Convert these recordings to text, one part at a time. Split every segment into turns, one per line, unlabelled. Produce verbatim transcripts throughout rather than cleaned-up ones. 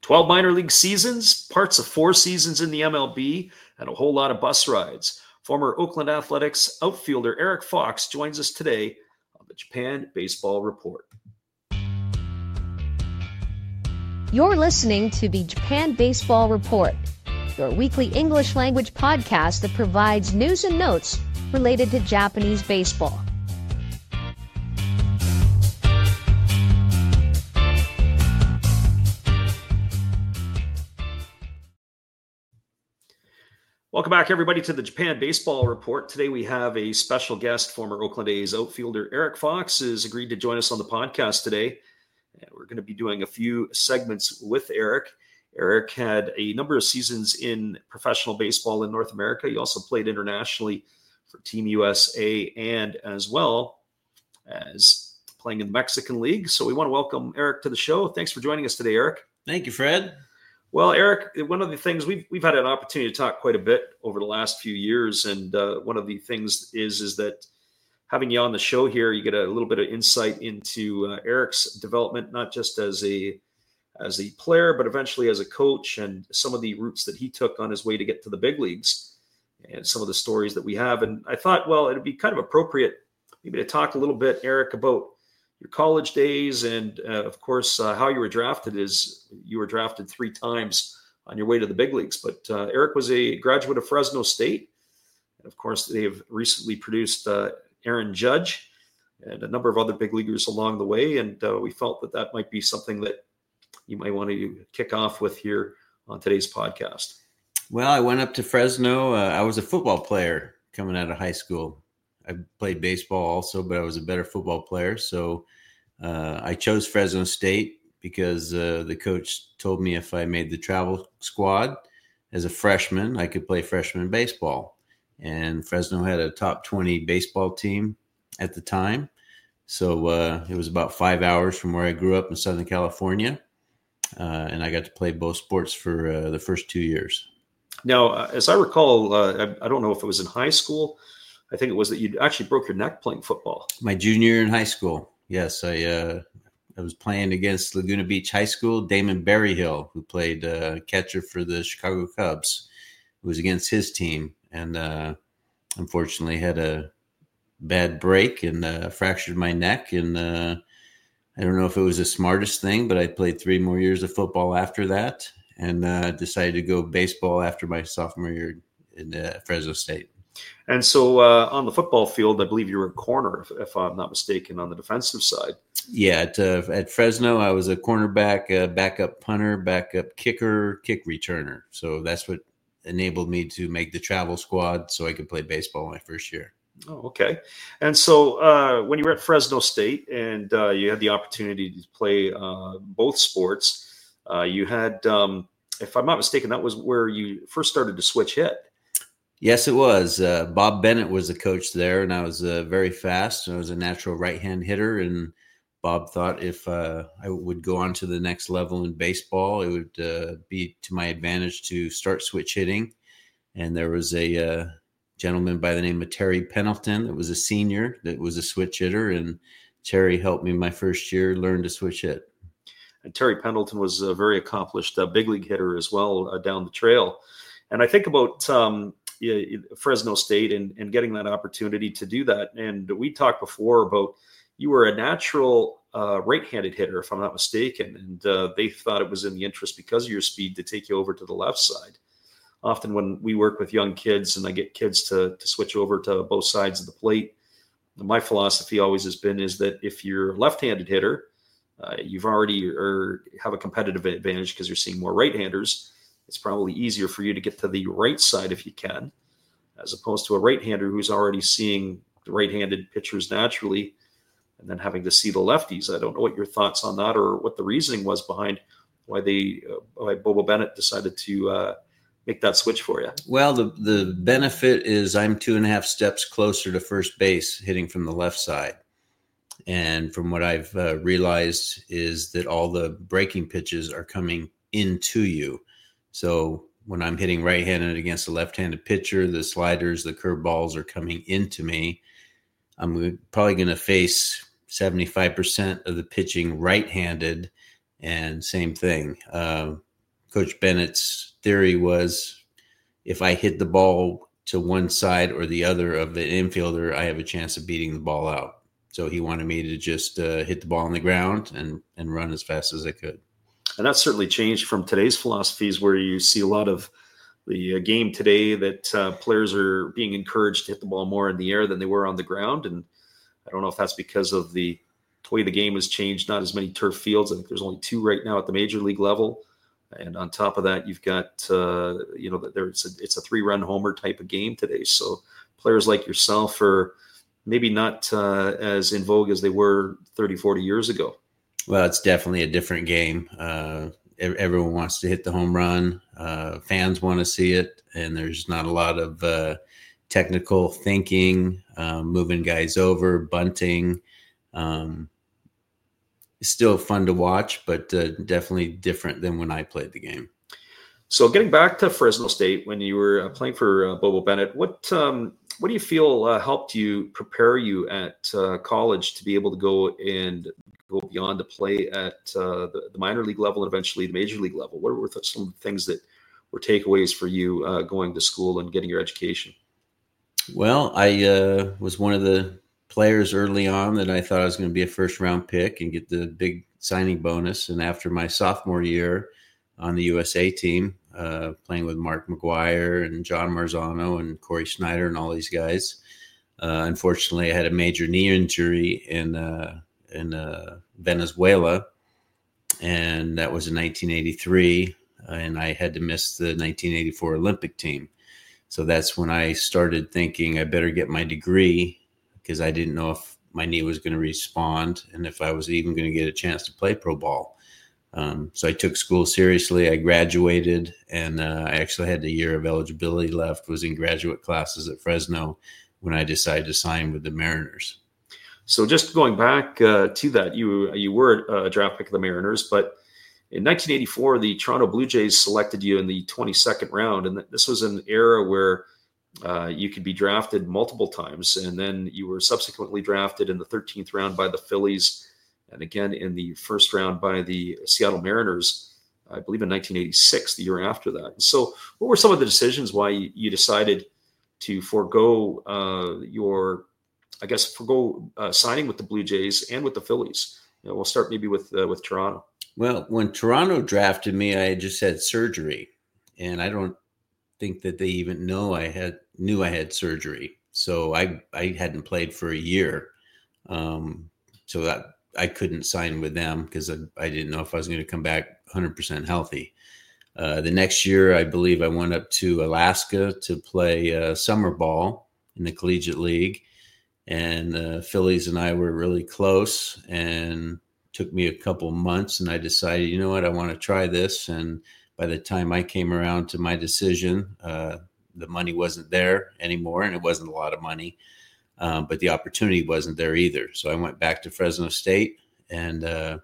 twelve minor league seasons, parts of four seasons in the M L B, and a whole lot of bus rides. Former Oakland Athletics outfielder Eric Fox joins us today on the Japan Baseball Report.
You're listening to the Japan Baseball Report, your weekly English language podcast that provides news and notes related to Japanese baseball.
Welcome back, everybody, to the Japan Baseball Report. Today we have a special guest. Former Oakland A's outfielder Eric Fox has agreed to join us on the podcast today. And we're going to be doing a few segments with Eric. Eric had a number of seasons in professional baseball in North America. He also played internationally for Team U S A and as well as playing in the Mexican League. So we want to welcome Eric to the show. Thanks for joining us today, Eric.
Thank you, Fred.
Well, Eric, one of the things we've we've had an opportunity to talk quite a bit over the last few years, and uh, one of the things is is that having you on the show here, you get a little bit of insight into uh, Eric's development, not just as a as a player, but eventually as a coach, and some of the routes that he took on his way to get to the big leagues, and some of the stories that we have. And I thought, well, it'd be kind of appropriate maybe to talk a little bit, Eric, about your college days, and uh, of course, uh, how you were drafted. Is you were drafted three times on your way to the big leagues. But uh, Eric was a graduate of Fresno State. And of course, they've recently produced uh, Aaron Judge and a number of other big leaguers along the way. And uh, we felt that that might be something that you might want to kick off with here on today's podcast.
Well, I went up to Fresno. Uh, I was a football player coming out of high school. I played baseball also, but I was a better football player. So uh, I chose Fresno State because uh, the coach told me if I made the travel squad as a freshman, I could play freshman baseball. And Fresno had a top twenty baseball team at the time. So uh, it was about five hours from where I grew up in Southern California. Uh, and I got to play both sports for uh, the first two years.
Now, uh, as I recall, uh, I, I don't know if it was in high school. I think it was that you actually broke your neck playing football.
My junior year in high school. Yes, I uh, I was playing against Laguna Beach High School. Damon Berryhill, who played uh, catcher for the Chicago Cubs, who was against his team. And uh, unfortunately had a bad break and uh, fractured my neck. And uh, I don't know if it was the smartest thing, but I played three more years of football after that and uh, decided to go baseball after my sophomore year in uh, Fresno State.
And so uh, on the football field, I believe you were a corner, if, if I'm not mistaken, on the defensive side.
Yeah, at, uh, at Fresno, I was a cornerback, uh, backup punter, backup kicker, kick returner. So that's what enabled me to make the travel squad so I could play baseball my first year.
Oh, okay. And so uh, when you were at Fresno State and uh, you had the opportunity to play uh, both sports, uh, you had, um, if I'm not mistaken, that was where you first started to switch hit.
Yes, it was. Uh, Bob Bennett was the coach there, and I was uh, very fast. I was a natural right-hand hitter, and Bob thought if uh, I would go on to the next level in baseball, it would uh, be to my advantage to start switch hitting. And there was a uh, gentleman by the name of Terry Pendleton that was a senior that was a switch hitter, and Terry helped me my first year learn to switch hit.
And Terry Pendleton was a very accomplished uh, big league hitter as well uh, down the trail. And I think about um, – Fresno State and, and getting that opportunity to do that. And we talked before about you were a natural uh, right-handed hitter, if I'm not mistaken. And uh, they thought it was in the interest because of your speed to take you over to the left side. Often when we work with young kids and I get kids to, to switch over to both sides of the plate, my philosophy always has been is that if you're a left-handed hitter, uh, you've already or have a competitive advantage because you're seeing more right-handers. It's probably easier for you to get to the right side if you can, as opposed to a right-hander who's already seeing the right-handed pitchers naturally and then having to see the lefties. I don't know what your thoughts on that or what the reasoning was behind why they, uh, why Bobo Bennett decided to uh, make that switch for you.
Well, the, the benefit is I'm two and a half steps closer to first base hitting from the left side. And from what I've uh, realized is that all the breaking pitches are coming into you. So when I'm hitting right-handed against a left-handed pitcher, the sliders, the curveballs are coming into me. I'm probably going to face seventy-five percent of the pitching right-handed, and same thing. Uh, Coach Bennett's theory was if I hit the ball to one side or the other of the infielder, I have a chance of beating the ball out. So he wanted me to just uh, hit the ball on the ground and, and run as fast as I could.
And that's certainly changed from today's philosophies, where you see a lot of the uh, game today that uh, players are being encouraged to hit the ball more in the air than they were on the ground. And I don't know if that's because of the way the game has changed, not as many turf fields. I think there's only two right now at the major league level. And on top of that, you've got, uh, you know, there's a, it's a three-run homer type of game today. So players like yourself are maybe not uh, as in vogue as they were thirty, forty years ago.
Well, it's definitely a different game. Uh, everyone wants to hit the home run. Uh, fans want to see it. And there's not a lot of uh, technical thinking, um, moving guys over, bunting. Um, it's still fun to watch, but uh, definitely different than when I played the game.
So getting back to Fresno State, when you were uh, playing for uh, Bobo Bennett, what um, what do you feel uh, helped you prepare you at uh, college to be able to go and go beyond to play at uh, the, the minor league level and eventually the major league level? What were some of the things that were takeaways for you uh, going to school and getting your education?
Well, I uh, was one of the players early on that I thought I was going to be a first round pick and get the big signing bonus. And after my sophomore year on the U S A team, uh, playing with Mark McGuire and John Marzano and Corey Schneider and all these guys, uh, unfortunately I had a major knee injury in, uh, in uh, Venezuela. And that was in nineteen eighty-three. Uh, and I had to miss the nineteen eighty-four Olympic team. So that's when I started thinking I better get my degree, because I didn't know if my knee was going to respond and if I was even going to get a chance to play pro ball. Um, so I took school seriously. I graduated, and uh, I actually had a year of eligibility left, was in graduate classes at Fresno when I decided to sign with the Mariners.
So just going back uh, to that, you you were a draft pick of the Mariners, but in nineteen eighty-four, the Toronto Blue Jays selected you in the twenty-second round, and this was an era where uh, you could be drafted multiple times, and then you were subsequently drafted in the thirteenth round by the Phillies, and again in the first round by the Seattle Mariners, I believe in nineteen eighty-six, the year after that. So what were some of the decisions why you decided to forego uh, your, I guess, forego uh, signing with the Blue Jays and with the Phillies? You know, we'll start maybe with uh, with Toronto.
Well, when Toronto drafted me, I had just had surgery, and I don't think that they even know I had knew I had surgery. So I I hadn't played for a year, um, so that I couldn't sign with them because I, I didn't know if I was going to come back one hundred percent healthy. Uh, the next year, I believe I went up to Alaska to play uh, summer ball in the Collegiate League, and the uh, Phillies and I were really close, and took me a couple months, and I decided, you know what, I want to try this. And by the time I came around to my decision, uh, the money wasn't there anymore, and it wasn't a lot of money, um, but the opportunity wasn't there either. So I went back to Fresno State and uh,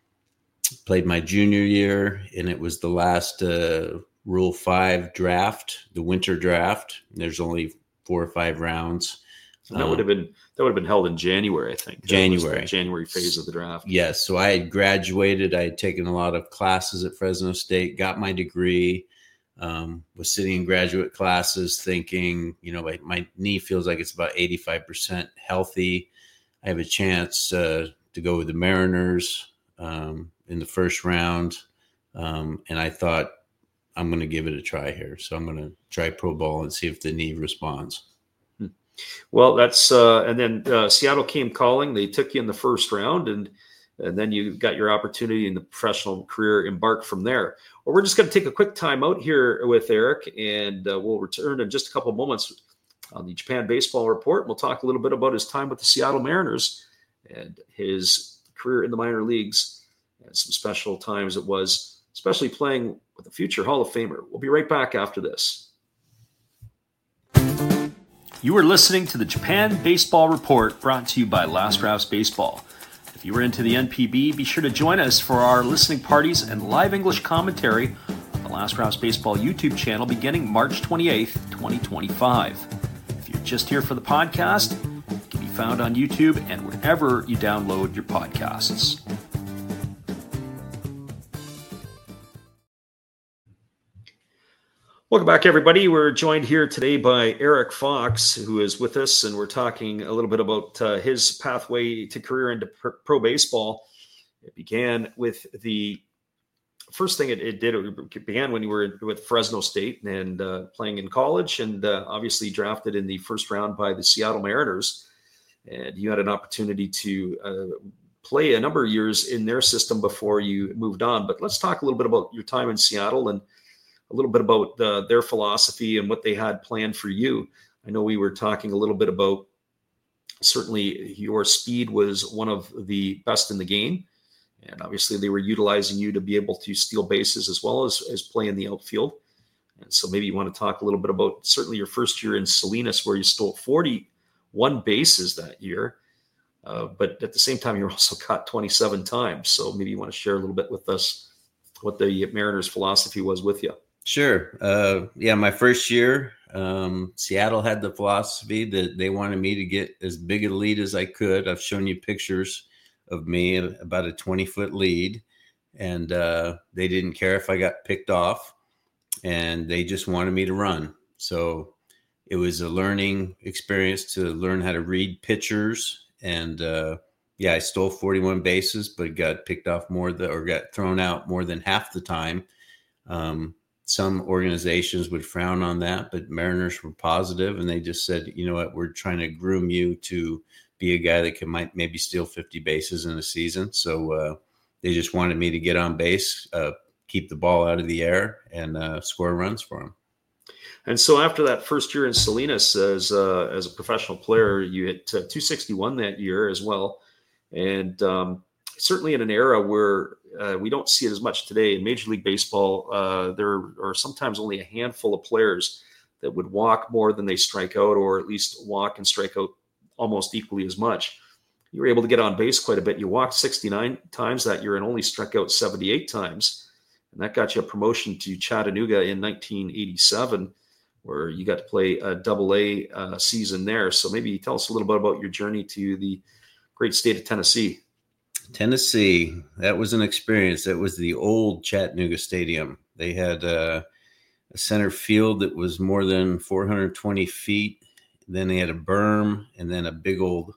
played my junior year, and it was the last uh, Rule five draft, the winter draft. There's only four or five rounds.
And that would have been that would have been held in January, I think.
January,
January phase of the draft.
Yes. So I had graduated. I had taken a lot of classes at Fresno State, got my degree, um, was sitting in graduate classes thinking, you know, my, my knee feels like it's about eighty-five percent healthy. I have a chance uh, to go with the Mariners um, in the first round. Um, and I thought, I'm going to give it a try here. So I'm going to try pro ball and see if the knee responds.
Well, that's uh, and then uh, Seattle came calling. They took you in the first round, and and then you got your opportunity in the professional career embarked from there. Well, we're just going to take a quick time out here with Eric, and uh, we'll return in just a couple of moments on the Japan Baseball Report. We'll talk a little bit about his time with the Seattle Mariners and his career in the minor leagues, and some special times it was, especially playing with a future Hall of Famer. We'll be right back after this. You are listening to the Japan Baseball Report, brought to you by Last Rouse Baseball. If you are into the N P B, be sure to join us for our listening parties and live English commentary on the Last Rouse Baseball YouTube channel beginning March twenty-eighth, twenty twenty-five. If you're just here for the podcast, it can be found on YouTube and wherever you download your podcasts. Welcome back, everybody. We're joined here today by Eric Fox, who is with us, and we're talking a little bit about uh, his pathway to career into pr- pro baseball. It began with the first thing it, it did, it began when you were with Fresno State and uh, playing in college, and uh, obviously drafted in the first round by the Seattle Mariners. And you had an opportunity to uh, play a number of years in their system before you moved on. But let's talk a little bit about your time in Seattle and a little bit about uh, their philosophy and what they had planned for you. I know we were talking a little bit about certainly your speed was one of the best in the game. And obviously they were utilizing you to be able to steal bases as well as, as play in the outfield. And so maybe you want to talk a little bit about certainly your first year in Salinas, where you stole forty-one bases that year. Uh, but at the same time, you were also caught twenty-seven times. So maybe you want to share a little bit with us what the Mariners' philosophy was with you.
Sure. Uh, yeah, my first year, um, Seattle had the philosophy that they wanted me to get as big a lead as I could. I've shown you pictures of me, about a twenty-foot lead, and uh, they didn't care if I got picked off, and they just wanted me to run. So it was a learning experience to learn how to read pitchers, and uh, yeah, I stole forty-one bases, but got picked off more than, or got thrown out more than half the time. Um, Some organizations would frown on that, but Mariners were positive, and they just said, you know what, we're trying to groom you to be a guy that can might maybe steal fifty bases in a season. So uh, they just wanted me to get on base, uh, keep the ball out of the air, and uh, score runs for them.
And so after that first year in Salinas as, uh, as a professional player, you hit uh, two sixty-one that year as well. And um, certainly in an era where uh, we don't see it as much today in Major League Baseball, uh, there are sometimes only a handful of players that would walk more than they strike out, or at least walk and strike out almost equally as much. You were able to get on base quite a bit. You walked sixty-nine times that year and only struck out seventy-eight times. And that got you a promotion to Chattanooga in nineteen eighty-seven, where you got to play a double A uh, season there. So maybe tell us a little bit about your journey to the great state of Tennessee.
Tennessee, that was an experience. That was the old Chattanooga Stadium. They had uh, a center field that was more than four hundred twenty feet. Then they had a berm and then a big old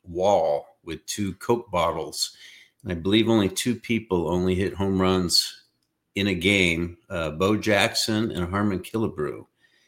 wall with two Coke bottles. And I believe only two people only hit home runs in a game, uh, Bo Jackson and Harmon Killebrew.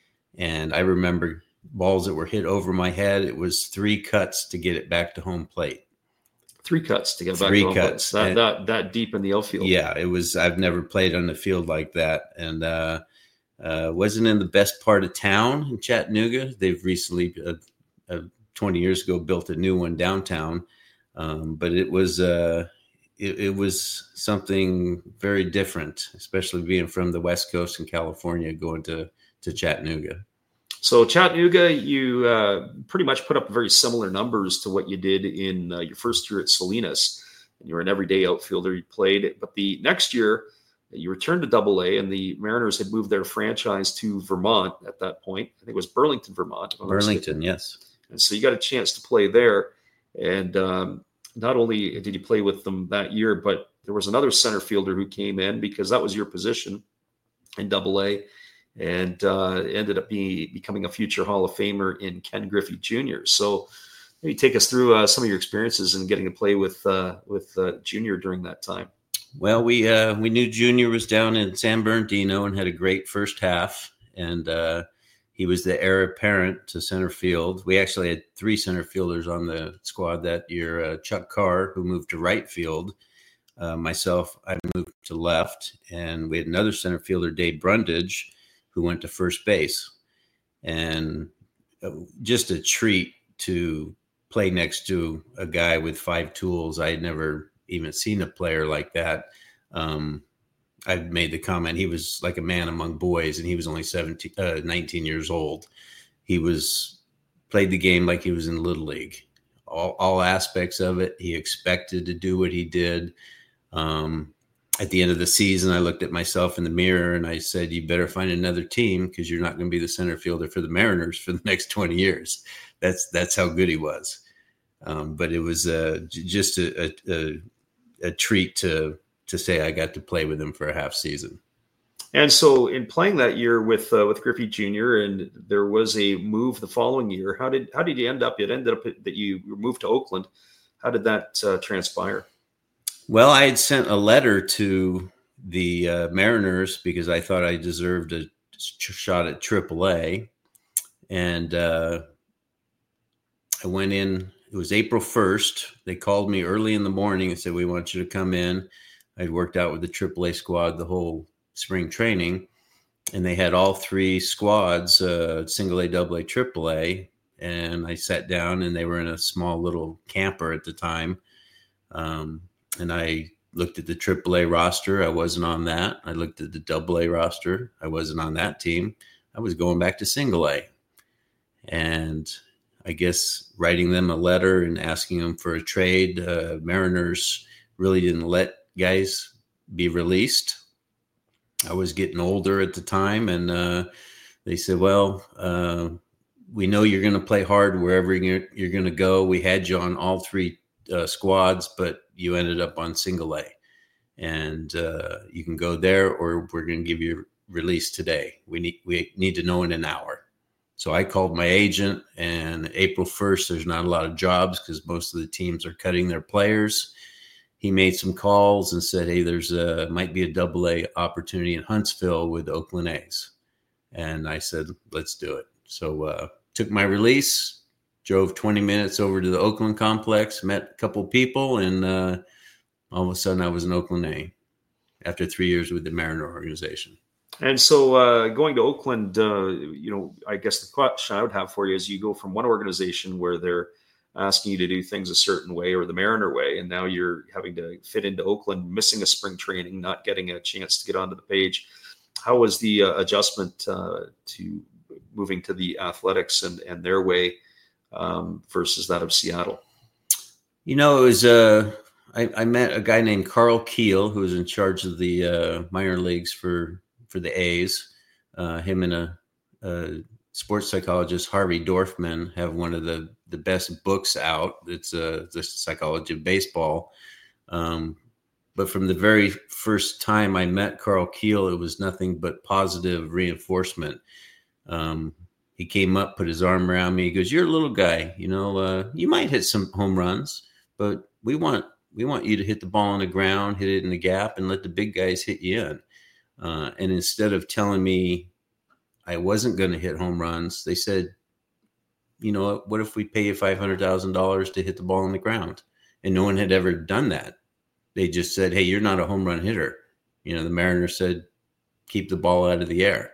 And I remember balls that were hit over my head. It was three cuts to get it back to home plate.
Three cuts to get back
Three
to home
cuts.
plate. That, that, that deep in the outfield.
Yeah, it was. I've never played on the field like that. And uh, uh, wasn't in the best part of town in Chattanooga. They've recently, uh, uh, twenty years ago, built a new one downtown. Um, but it was uh, it, it was something very different, especially being from the West Coast in California, going to, to Chattanooga.
So Chattanooga, you uh, pretty much put up very similar numbers to what you did in uh, your first year at Salinas. You were an everyday outfielder. You played, but the next year you returned to Double A, and the Mariners had moved their franchise to Vermont at that point. I think it was Burlington, Vermont.
Burlington, yes.
And so you got a chance to play there. And um, not only did you play with them that year, but there was another center fielder who came in because that was your position in Double A. And uh, ended up being becoming a future Hall of Famer in Ken Griffey Junior So maybe take us through uh, some of your experiences in getting to play with uh, with uh, Junior during that time.
Well, we uh, we knew Junior was down in San Bernardino and had a great first half, and uh, he was the heir apparent to center field. We actually had three center fielders on the squad that year. Uh, Chuck Carr, who moved to right field. Uh, myself, I moved to left, and we had another center fielder, Dave Brundage, who went to first base. And just a treat to play next to a guy with five tools. I had never even seen a player like that. Um, I've made the comment, he was like a man among boys, and he was only seventeen, uh, nineteen years old. He was played the game like he was in Little League. All, all aspects of it. He expected to do what he did. Um, At the end of the season, I looked at myself in the mirror and I said, you better find another team because you're not going to be the center fielder for the Mariners for the next twenty years. That's that's how good he was. Um, but it was uh, j- just a, a, a, a treat to to say I got to play with him for a half season.
And so, in playing that year with uh, with Griffey Junior, and there was a move the following year. How did how did you end up? It ended up that you moved to Oakland. How did that uh, transpire?
Well, I had sent a letter to the uh, Mariners because I thought I deserved a shot at triple A, and uh, I went in. It was April first. They called me early in the morning and said, "We want you to come in." I'd worked out with the triple A squad the whole spring training, and they had all three squads, uh, single A, double A, triple A. And I sat down, and they were in a small little camper at the time. Um, and I looked at the triple A roster. I wasn't on that. I looked at the double A roster. I wasn't on that team. I was going back to single A. And I guess writing them a letter and asking them for a trade, uh, Mariners really didn't let guys be released. I was getting older at the time, and uh, they said, well, uh, we know you're going to play hard wherever you're, you're going to go. We had you on all three uh, squads, but you ended up on single A. And uh, you can go there, or we're going to give you a release today. We need, we need to know in an hour. So I called my agent, and April first, there's not a lot of jobs because most of the teams are cutting their players. He made some calls and said, hey, there's a, might be a double A opportunity in Huntsville with the Oakland A's. And I said, let's do it. So uh, took my release, drove twenty minutes over to the Oakland complex, met a couple people, and uh, all of a sudden I was in Oakland A after three years with the Mariner organization.
And so uh, going to Oakland, uh, you know, I guess the question I would have for you is you go from one organization where they're asking you to do things a certain way or the Mariner way, and now you're having to fit into Oakland, missing a spring training, not getting a chance to get onto the page. How was the uh, adjustment uh, to moving to the Athletics and, and their way um, versus that of Seattle?
You know, it was uh, I, I met a guy named Carl Keel, who was in charge of the uh, minor leagues for for the A's. Uh, him and a, a sports psychologist, Harvey Dorfman, have one of the, the best books out. It's uh, the psychology of baseball. Um, but from the very first time I met Carl Keel, it was nothing but positive reinforcement. Um, he came up, put his arm around me. He goes, "You're a little guy, you know, uh, you might hit some home runs, but we want, we want you to hit the ball on the ground, hit it in the gap, and let the big guys hit you in." Uh, and instead of telling me I wasn't going to hit home runs, they said, you know, what if we pay you five hundred thousand dollars to hit the ball on the ground? And no one had ever done that. They just said, hey, you're not a home run hitter. You know, the Mariners said, keep the ball out of the air.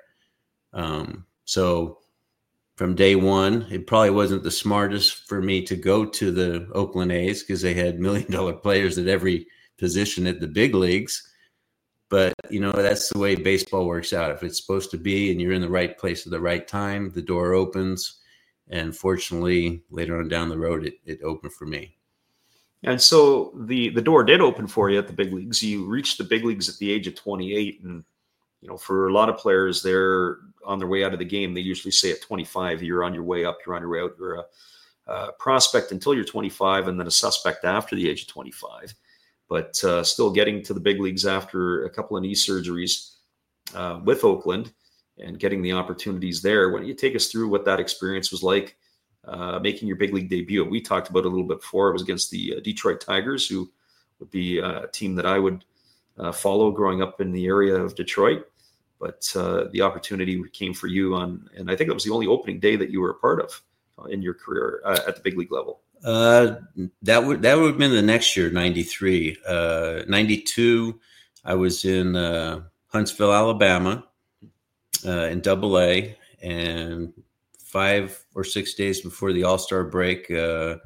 Um, so from day one, it probably wasn't the smartest for me to go to the Oakland A's because they had million dollar players at every position at the big leagues. But, you know, that's the way baseball works out. If it's supposed to be and you're in the right place at the right time, the door opens. And fortunately, later on down the road, it, it opened for me.
And so the, the door did open for you at the big leagues. You reached the big leagues at the age of twenty-eight. And, you know, for a lot of players, they're on their way out of the game. They usually say at twenty-five, you're on your way up, you're on your way out. You're a, a prospect until you're twenty-five and then a suspect after the age of twenty-five. But uh, still getting to the big leagues after a couple of knee surgeries uh, with Oakland and getting the opportunities there. Why don't you take us through what that experience was like, uh, making your big league debut? We talked about it a little bit before. It was against the uh, Detroit Tigers, who would be a team that I would uh, follow growing up in the area of Detroit. But uh, the opportunity came for you on, and I think that was the only opening day that you were a part of uh, in your career uh, at the big league level.
Uh, that would that would have been the next year, ninety-three. Uh, ninety-two, I was in uh, Huntsville, Alabama, uh, in Double A, and five or six days before the All-Star break, uh,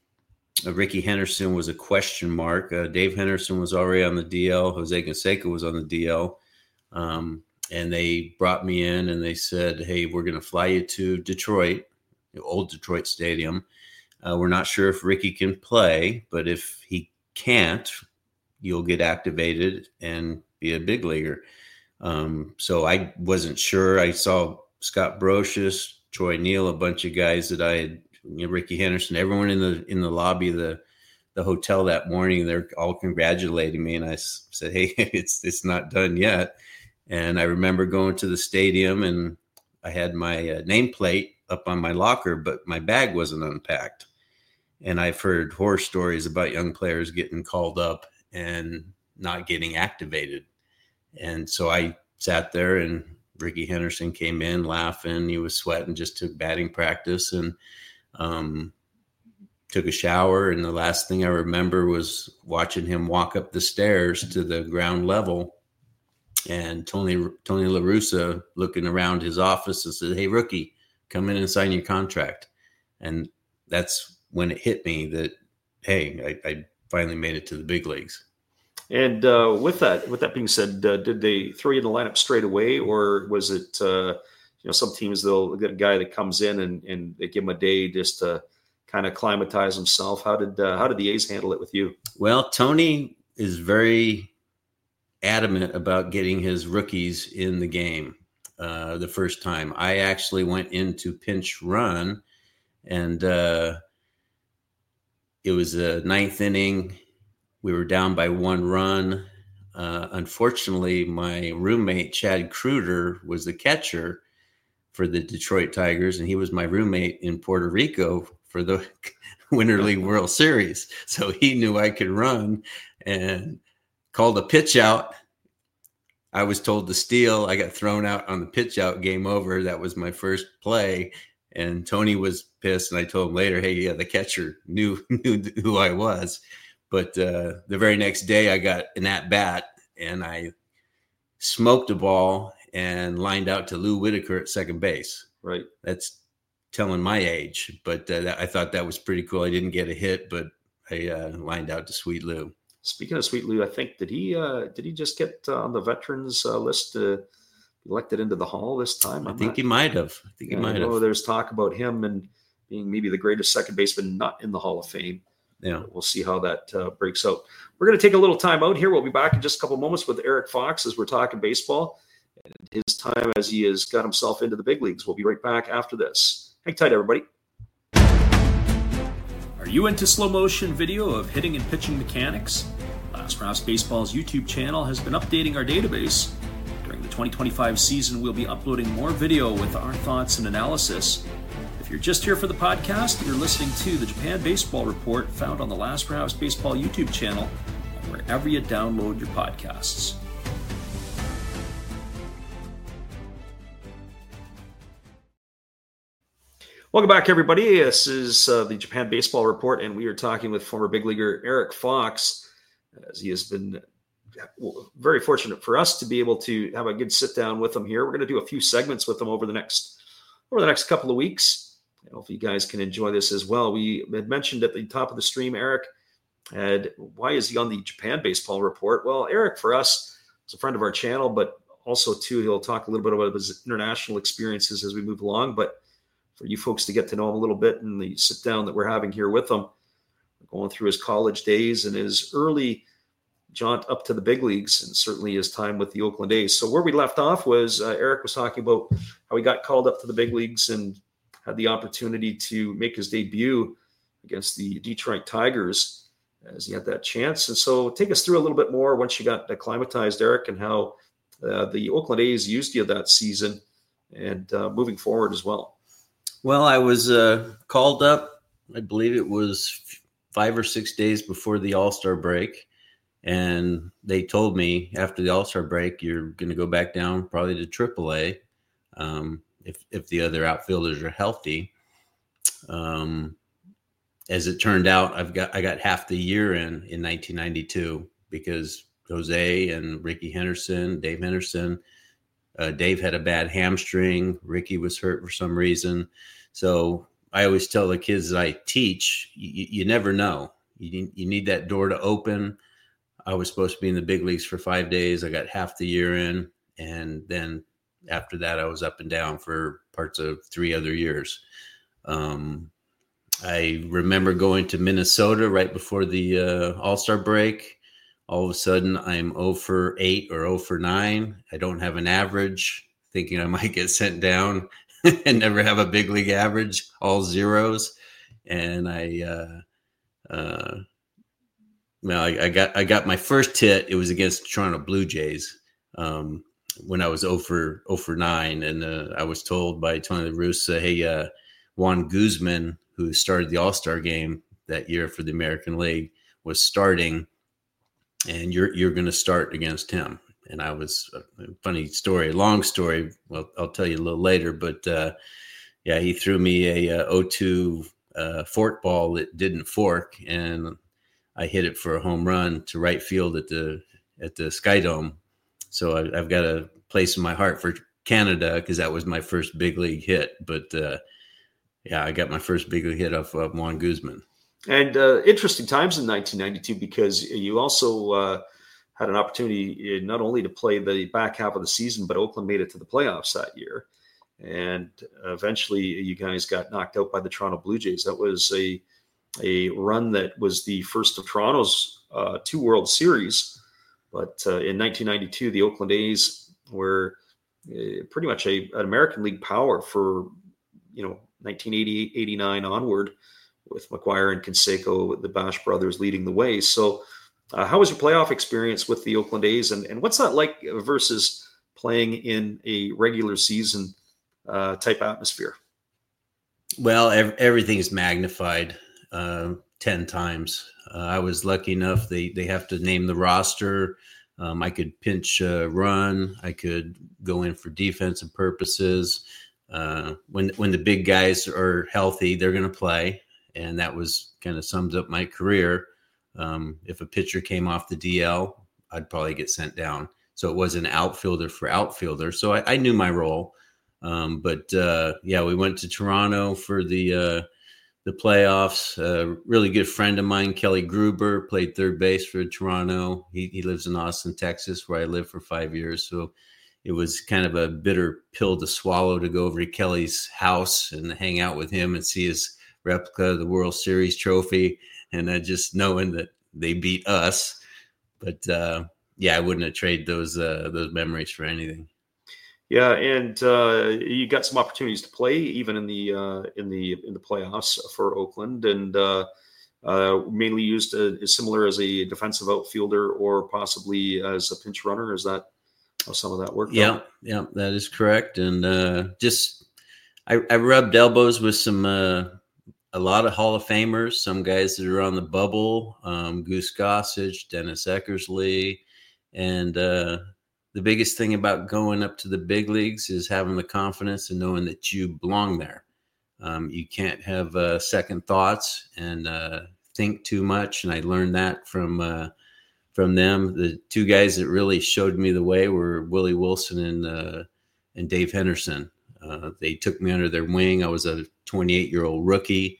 Ricky Henderson was a question mark. Uh, Dave Henderson was already on the D L. Jose Canseco was on the D L. Um, and they brought me in and they said, hey, we're going to fly you to Detroit, the old Detroit Stadium. Uh, we're not sure if Ricky can play, but if he can't, you'll get activated and be a big leaguer. Um, so I wasn't sure. I saw Scott Brocious, Troy Neal, a bunch of guys that I had, you know, Ricky Henderson, everyone in the in the lobby of the, the hotel that morning. They're all congratulating me. And I said, hey, it's it's not done yet. And I remember going to the stadium, and I had my uh, nameplate up on my locker, but my bag wasn't unpacked. And I've heard horror stories about young players getting called up and not getting activated. And so I sat there, and Ricky Henderson came in laughing. He was sweating, just took batting practice, and um, took a shower. And the last thing I remember was watching him walk up the stairs to the ground level, and Tony, Tony La Russa looking around his office and said, "Hey, rookie, come in and sign your contract." And that's when it hit me that, hey, I, I finally made it to the big leagues.
And uh, with that, with that being said, uh, did they throw you in the lineup straight away, or was it, uh, you know, some teams they'll get a guy that comes in and, and they give him a day just to kind of acclimatize himself? How did uh, how did the A's handle it with you?
Well, Tony is very adamant about getting his rookies in the game. Uh, the first time I actually went into pinch run, and uh, it was a ninth inning. We were down by one run. Uh, unfortunately, my roommate, Chad Kruder, was the catcher for the Detroit Tigers, and he was my roommate in Puerto Rico for the Winter League World Series. So he knew I could run and called a pitch out. I was told to steal. I got thrown out on the pitch out, game over. That was my first play. And Tony was pissed, and I told him later, hey, yeah, the catcher knew, knew who I was. But uh, the very next day, I got an at-bat, and I smoked a ball and lined out to Lou Whitaker at second base.
Right.
That's telling my age, but uh, that, I thought that was pretty cool. I didn't get a hit, but I uh, lined out to Sweet Lou.
Speaking of Sweet Lou, I think, did he uh, did he just get uh, on the veterans uh, list uh, elected into the Hall this time?
I'm I think
not,
he might have. I think
yeah,
he might
I know
have.
There's talk about him and being maybe the greatest second baseman not in the Hall of Fame.
Yeah,
we'll see how that uh, breaks out. We're going to take a little time out here. We'll be back in just a couple moments with Eric Fox as we're talking baseball and his time as he has got himself into the big leagues. We'll be right back after this. Hang tight, everybody. Are you into slow motion video of hitting and pitching mechanics? Last Rouse Baseball's YouTube channel has been updating our database. During the twenty twenty-five season, we'll be uploading more video with our thoughts and analysis. If you're just here for the podcast, you're listening to the Japan Baseball Report found on the Last Rouse Baseball YouTube channel and wherever you download your podcasts. Welcome back, everybody. This is uh, the Japan Baseball Report, and we are talking with former big leaguer Eric Fox, as he has been well, very fortunate for us to be able to have a good sit down with him here. We're going to do a few segments with him over the next over the next couple of weeks. I hope you guys can enjoy this as well. We had mentioned at the top of the stream, Eric had, why is he on the Japan Baseball Report? Well, Eric, for us, is a friend of our channel, but also, too, he'll talk a little bit about his international experiences as we move along. But for you folks to get to know him a little bit and the sit down that we're having here with him, going through his college days and his early jaunt up to the big leagues, and certainly his time with the Oakland A's. So where we left off was uh, Eric was talking about how he got called up to the big leagues and had the opportunity to make his debut against the Detroit Tigers as he had that chance. And so take us through a little bit more once you got acclimatized, Eric, and how uh, the Oakland A's used you that season and uh, moving forward as well.
Well, I was uh, called up, I believe it was five or six days before the All-Star break. And they told me after the All-Star break, you're going to go back down probably to triple A. Um, if if the other outfielders are healthy. Um, as it turned out, I've got I got half the year in in nineteen ninety-two because Jose and Ricky Henderson, Dave Henderson, uh, Dave had a bad hamstring. Ricky was hurt for some reason. So I always tell the kids that I teach, you, you never know. You you need that door to open. I was supposed to be in the big leagues for five days. I got half the year in, and then after that, I was up and down for parts of three other years. Um, I remember going to Minnesota right before the uh, All-Star break. All of a sudden, I'm oh for eight or oh for nine. I don't have an average, thinking I might get sent down and never have a big league average, all zeros. And I, uh, uh, well, I, I got I got my first hit. It was against the Toronto Blue Jays. Um, when I was oh for nine, and uh, I was told by Tony La Russa, hey, uh, Juan Guzman, who started the All-Star game that year for the American League, was starting, and you're you're going to start against him. And I was a funny story, long story. Well, I'll tell you a little later. But uh, yeah, he threw me a, a oh two uh, fork ball that didn't fork, and I hit it for a home run to right field at the at the Sky Dome. So I, I've got a place in my heart for Canada because that was my first big league hit. But uh, yeah, I got my first big league hit off of Juan Guzman.
And uh, interesting times in nineteen ninety-two, because you also uh, had an opportunity not only to play the back half of the season, but Oakland made it to the playoffs that year. And eventually you guys got knocked out by the Toronto Blue Jays. That was a a run that was the first of Toronto's uh, two World Series. But uh, in nineteen ninety-two, the Oakland A's were uh, pretty much a, an American League power for, you know, nineteen eighty-eight, eighty-nine onward, with McGuire and Canseco, the Bash brothers, leading the way. So uh, how was your playoff experience with the Oakland A's? And, and what's that like versus playing in a regular season uh, type atmosphere?
Well, ev- everything is magnified uh, ten times. Uh, I was lucky enough, they, they have to name the roster. Um, I could pinch uh, run. I could go in for defensive purposes. Uh, when when the big guys are healthy, they're going to play. And that was kind of sums up my career. Um, if a pitcher came off the D L, I'd probably get sent down. So it was an outfielder for outfielder. So I, I knew my role. Um, but uh, yeah, we went to Toronto for the uh, the playoffs. A really good friend of mine, Kelly Gruber, played third base for Toronto. He, he lives in Austin, Texas, where I lived for five years. So it was kind of a bitter pill to swallow to go over to Kelly's house and hang out with him and see his replica of the World Series trophy, and uh, just knowing that they beat us. But uh, yeah, I wouldn't have traded those uh, those memories for anything.
Yeah, and uh, you got some opportunities to play even in the uh, in the in the playoffs for Oakland, and uh, uh, mainly used uh, as similar as a defensive outfielder or possibly as a pinch runner. Is that how some of that worked?
Yeah,
out?
yeah, that is correct. And uh, just I, I rubbed elbows with some uh, a lot of Hall of Famers, some guys that are on the bubble, um, Goose Gossage, Dennis Eckersley, and uh, the biggest thing about going up to the big leagues is having the confidence and knowing that you belong there. Um, you can't have uh, second thoughts and uh, think too much. And I learned that from uh, from them. The two guys that really showed me the way were Willie Wilson and uh, and Dave Henderson. Uh, they took me under their wing. I was a twenty-eight-year-old rookie.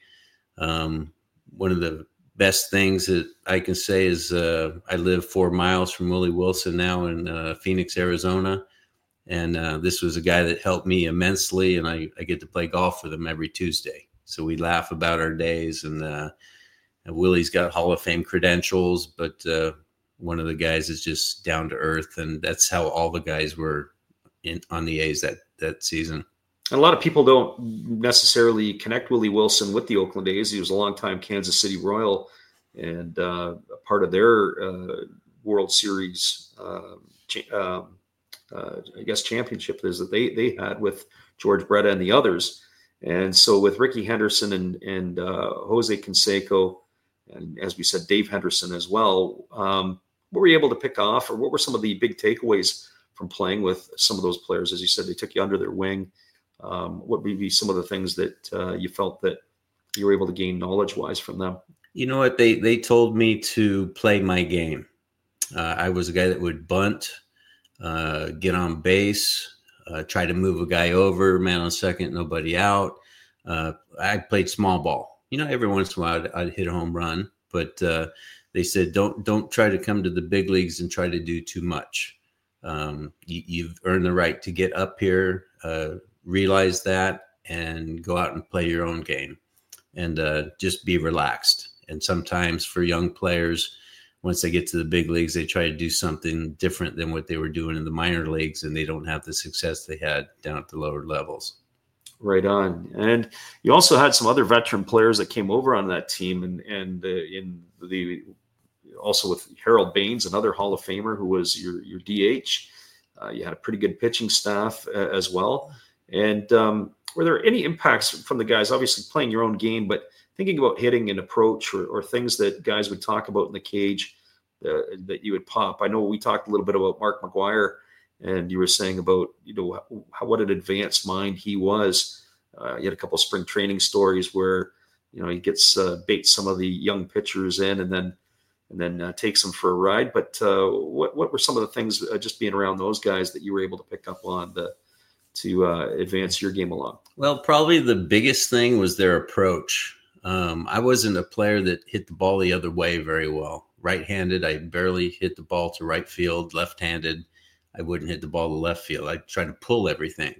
Um, one of the best things that I can say is uh, I live four miles from Willie Wilson now in uh, Phoenix, Arizona. And uh, this was a guy that helped me immensely, and I, I get to play golf with him every Tuesday. So we laugh about our days, and, uh, and Willie's got Hall of Fame credentials, but uh, one of the guys is just down to earth, and that's how all the guys were in on the A's that, that season.
And a lot of people don't necessarily connect Willie Wilson with the Oakland A's. He was a longtime Kansas City Royal, and uh, a part of their uh, World Series, uh, cha- um, uh, I guess, championship is that they they had with George Bretta and the others. And so with Ricky Henderson and and uh, Jose Canseco, and as we said, Dave Henderson as well, um, what were you able to pick off, or what were some of the big takeaways from playing with some of those players? As you said, they took you under their wing. Um, what would be some of the things that uh, you felt that you were able to gain knowledge-wise from them?
You know what? They they told me to play my game. Uh, I was a guy that would bunt, uh, get on base, uh, try to move a guy over, man on second, nobody out. Uh, I played small ball. You know, every once in a while I'd, I'd hit a home run, but uh, they said don't don't try to come to the big leagues and try to do too much. Um, you, you've earned the right to get up here. Uh, realize that and go out and play your own game, and uh, just be relaxed. And sometimes for young players, once they get to the big leagues, they try to do something different than what they were doing in the minor leagues, and they don't have the success they had down at the lower levels.
Right on. And you also had some other veteran players that came over on that team, and and uh, in the also with Harold Baines, another Hall of Famer who was your your D H. Uh, you had a pretty good pitching staff uh, as well. And um, were there any impacts from the guys, obviously playing your own game, but thinking about hitting and approach or, or things that guys would talk about in the cage uh, that you would pop? I know we talked a little bit about Mark McGuire, and you were saying about, you know, how, what an advanced mind he was. Uh, you had a couple of spring training stories where, you know, he gets uh, baits some of the young pitchers in and then and then uh, takes them for a ride. But uh, what what were some of the things uh, just being around those guys that you were able to pick up on the, to uh, advance your game along?
Well, probably the biggest thing was their approach. Um, I wasn't a player that hit the ball the other way very well. Right-handed, I barely hit the ball to right field. Left-handed, I wouldn't hit the ball to left field. I tried to pull everything.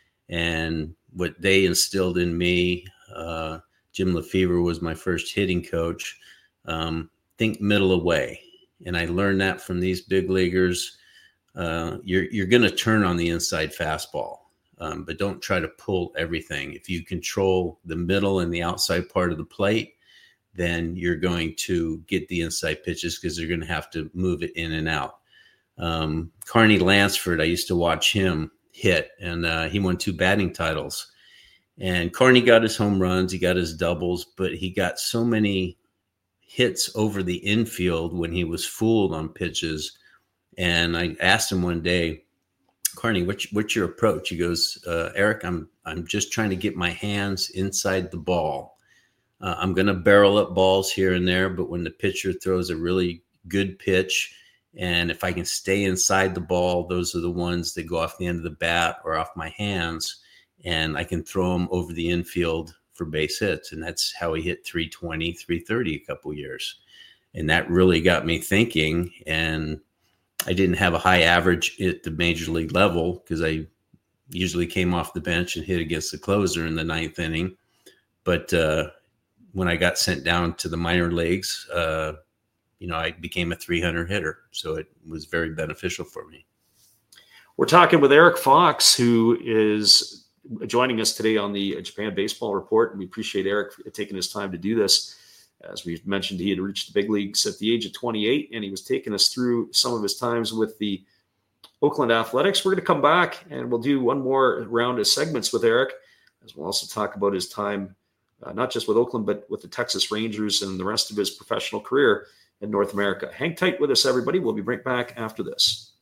And what they instilled in me, uh, Jim Lefevre was my first hitting coach, um, think middle away. And I learned that from these big leaguers. Uh, you're you're going to turn on the inside fastball, um, but don't try to pull everything. If you control the middle and the outside part of the plate, then you're going to get the inside pitches because they're going to have to move it in and out. Um, Carney Lansford, I used to watch him hit, and uh, he won two batting titles. And Carney got his home runs, he got his doubles, but he got so many hits over the infield when he was fooled on pitches. And I asked him one day, Carney, what's, what's your approach? He goes, uh, Eric, I'm I'm just trying to get my hands inside the ball. Uh, I'm going to barrel up balls here and there, but when the pitcher throws a really good pitch, and if I can stay inside the ball, those are the ones that go off the end of the bat or off my hands, and I can throw them over the infield for base hits. And that's how he hit three twenty, three thirty a couple of years. And that really got me thinking. And I didn't have a high average at the major league level because I usually came off the bench and hit against the closer in the ninth inning. But uh, when I got sent down to the minor leagues, uh, you know, I became a three hundred hitter. So it was very beneficial for me.
We're talking with Eric Fox, who is joining us today on the Japan Baseball Report. And we appreciate Eric taking his time to do this. As we've mentioned, he had reached the big leagues at the age of twenty-eight, and he was taking us through some of his times with the Oakland Athletics. We're going to come back, and we'll do one more round of segments with Eric, as we'll also talk about his time, uh, not just with Oakland, but with the Texas Rangers and the rest of his professional career in North America. Hang tight with us, everybody. We'll be right back after this.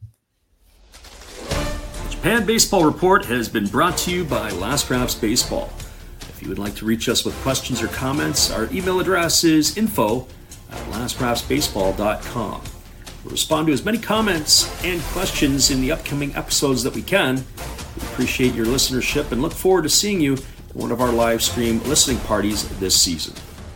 The Japan Baseball Report has been brought to you by Last Drafts Baseball. If you would like to reach us with questions or comments, our email address is info at last drafts baseball dot com. We'll respond to as many comments and questions in the upcoming episodes that we can. We appreciate your listenership and look forward to seeing you at one of our live stream listening parties this season.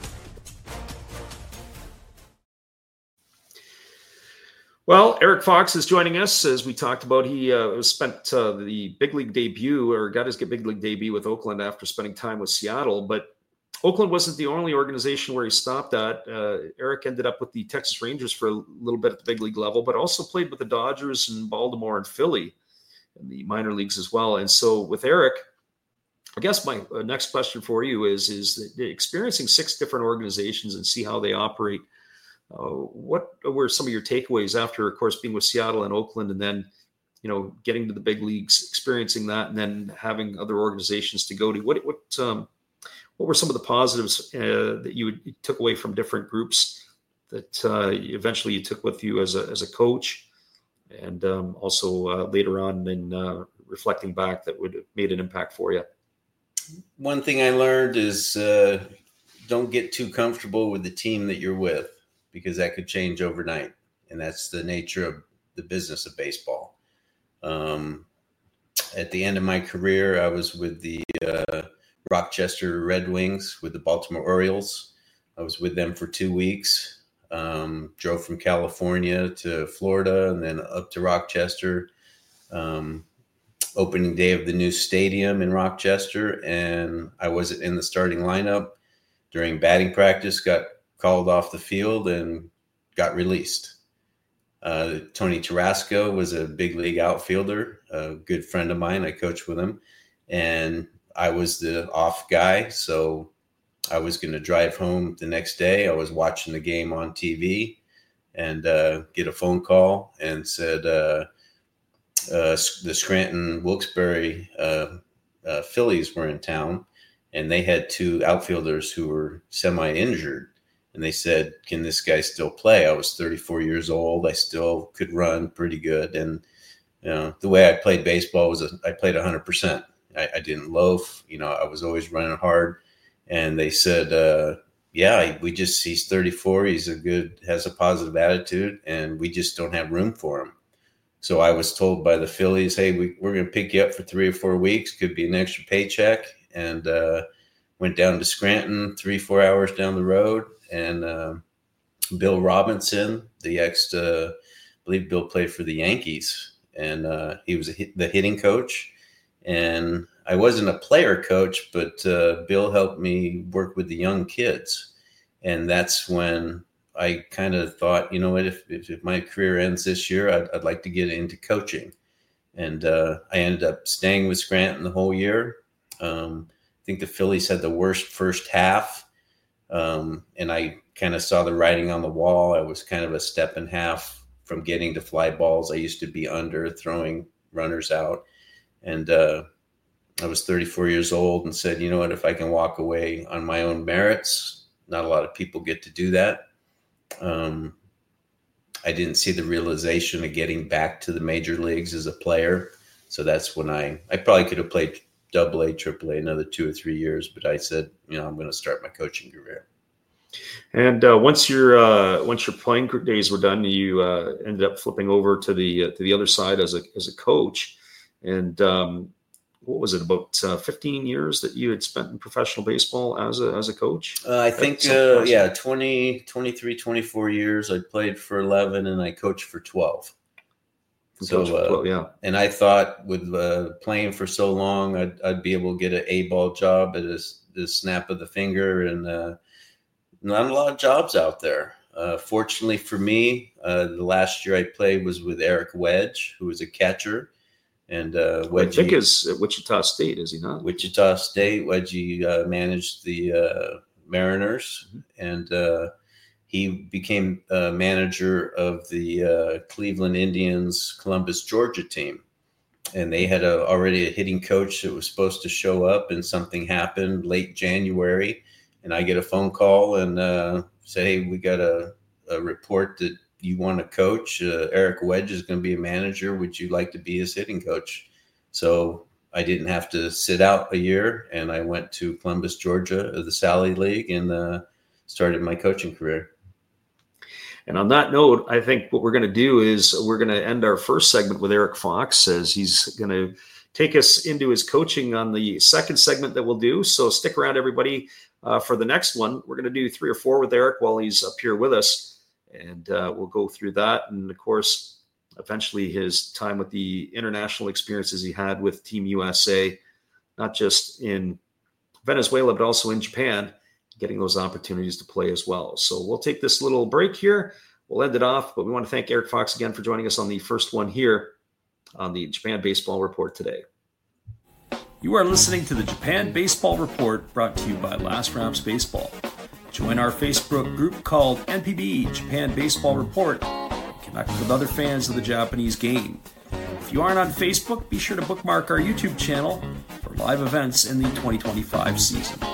Well, Eric Fox is joining us. As we talked about, he uh, spent uh, the big league debut, or got his big league debut with Oakland after spending time with Seattle. But Oakland wasn't the only organization where he stopped at. Uh, Eric ended up with the Texas Rangers for a little bit at the big league level, but also played with the Dodgers and Baltimore and Philly in the minor leagues as well. And so with Eric, I guess my uh, next question for you is, is that experiencing six different organizations and see how they operate, Uh, what were some of your takeaways after, of course, being with Seattle and Oakland, and then, you know, getting to the big leagues, experiencing that, and then having other organizations to go to? What what um, what were some of the positives uh, that you, would, you took away from different groups that uh, eventually you took with you as a as a coach, and um, also uh, later on in uh, reflecting back that would have made an impact for you?
One thing I learned is uh, don't get too comfortable with the team that you're with, because that could change overnight. And that's the nature of the business of baseball. Um, at the end of my career, I was with the uh, Rochester Red Wings, with the Baltimore Orioles. I was with them for two weeks, um, drove from California to Florida and then up to Rochester. Um, opening day of the new stadium in Rochester, and I wasn't in the starting lineup. During batting practice, got called off the field and got released. Uh, Tony Tarasco was a big league outfielder, a good friend of mine. I coached with him, and I was the off guy. So I was going to drive home the next day. I was watching the game on T V and uh, get a phone call and said, uh, uh, the Scranton Wilkes-Barre uh, uh, Phillies were in town, and they had two outfielders who were semi-injured. And they said, can this guy still play? I was thirty-four years old. I still could run pretty good. And, you know, the way I played baseball was a, I played one hundred percent. I, I didn't loaf. You know, I was always running hard. And they said, uh, yeah, we just, he's thirty-four. He's a good, has a positive attitude, and we just don't have room for him. So I was told by the Phillies, hey, we, we're going to pick you up for three or four weeks. Could be an extra paycheck. And uh, went down to Scranton, three, four hours down the road. And uh, Bill Robinson, the ex, uh, I believe Bill played for the Yankees, and uh, he was a hit, the hitting coach. And I wasn't a player coach, but uh, Bill helped me work with the young kids. And that's when I kind of thought, you know what, if, if, if my career ends this year, I'd, I'd like to get into coaching. And uh, I ended up staying with Scranton the whole year. Um, I think the Phillies had the worst first half. Um, and I kind of saw the writing on the wall. I was kind of a step and a half from getting to fly balls. I used to be under throwing runners out. And uh, I was thirty-four years old and said, you know what, if I can walk away on my own merits, not a lot of people get to do that. Um, I didn't see the realization of getting back to the major leagues as a player. So that's when I, I probably could have played double A, triple A, another two or three years. But I said, you know, I'm going to start my coaching career.
And uh, once your uh, once your playing days were done, you uh, ended up flipping over to the uh, to the other side as a as a coach. And um, what was it, about uh, fifteen years that you had spent in professional baseball as a as a coach?
Uh, I think, uh, yeah, twenty, twenty-three, twenty-four years. I played for eleven, and I coached for twelve. So, uh, twelve, yeah. And I thought with uh, playing for so long, I'd, I'd be able to get an A-ball job at a, a snap of the finger, and uh, not a lot of jobs out there. Uh, fortunately for me, uh, the last year I played was with Eric Wedge, who was a catcher. And uh, Wedgie,
I think is at Wichita State, is he not?
Wichita State. Wedgie uh, managed the uh, Mariners, mm-hmm. and uh, he became uh, manager of the uh, Cleveland Indians, Columbus, Georgia team. And they had a, already a hitting coach that was supposed to show up, and something happened late January. And I get a phone call and uh, say, hey, we got a, a report that you want to coach. Uh, Eric Wedge is going to be a manager. Would you like to be his hitting coach? So I didn't have to sit out a year, and I went to Columbus, Georgia, the Sally League, and uh, started my coaching career.
And on that note, I think what we're going to do is we're going to end our first segment with Eric Fox, as he's going to take us into his coaching on the second segment that we'll do. So stick around, everybody, uh, for the next one. We're going to do three or four with Eric while he's up here with us, and uh, we'll go through that. And, of course, eventually his time with the international experiences he had with Team U S A, not just in Venezuela, but also in Japan, getting those opportunities to play as well. So we'll take this little break here. We'll end it off, but we want to thank Eric Fox again for joining us on the first one here on the Japan Baseball Report today. You are listening to the Japan Baseball Report, brought to you by Last Ramps Baseball. Join our Facebook group called N P B Japan Baseball Report and connect with other fans of the Japanese game. If you aren't on Facebook, be sure to bookmark our YouTube channel for live events in the twenty twenty-five season.